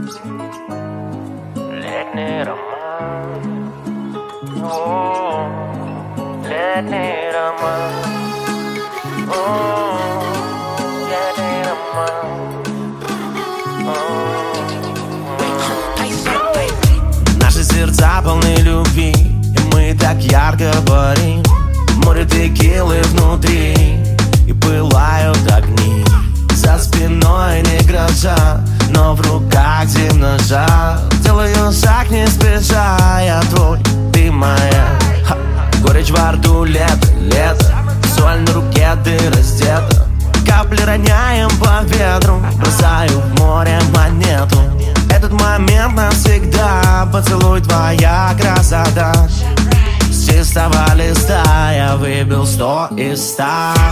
Летний роман, о, летний роман, о, летний роман, о. Наши сердца полны любви, и мы так ярко горим. Море текилы внутри, и пылают огни. За спиной не гроза, но в руках зимний жар. Делаю шаг не спеша, я твой, ты моя. Горечь во рту, лето, лето. Соль на руке, ты раздета. Капли роняем по ветру, бросаю в море монету. Этот момент навсегда, поцелуй, твоя красота. С чистого листа я выбил 100 из 100.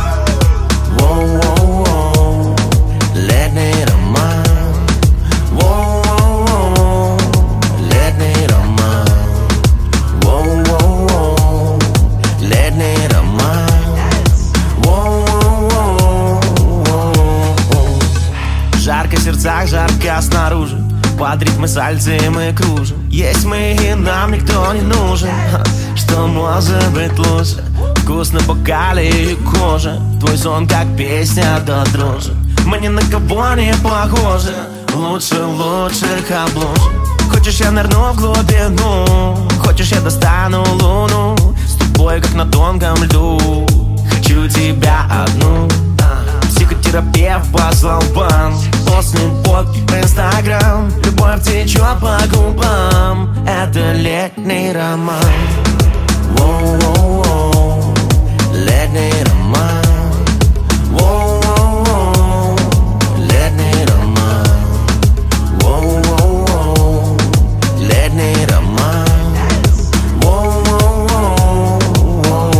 Воу-воу-воу, летний роман. Воу-воу-воу, летний роман. Воу-воу-воу, летний роман. Воу-воу-воу. Жарко в сердцах, жарко снаружи. Под ритмы сальцы мы кружим. Есть мы и нам никто не нужен. Что может быть лучше? Вкус на бокале и коже. Твой сон как песня до дрожи. Мы ни на кого не похожи. Лучше лучших обложек. Хочешь, я нырну в глубину. Хочешь, я достану луну. С тобой как на тонком льду. Хочу тебя одну. Психотерапевт послал бан. После фотки в Инстаграм. Любовь течет по губам. Это летний роман. Воу-воу-воу, летний роман. Воу-воу-воу, летний роман. Воу-воу-воу, летний роман. Воу-воу-воу.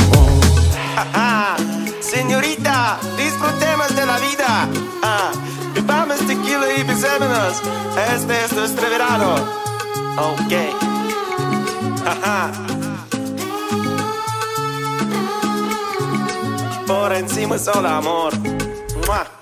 Señorita, disfrutemos de la vida. Bebamos tequila y besémonos. Este es nuestro verano. Ok. Por encima solo amor. ¡Mua!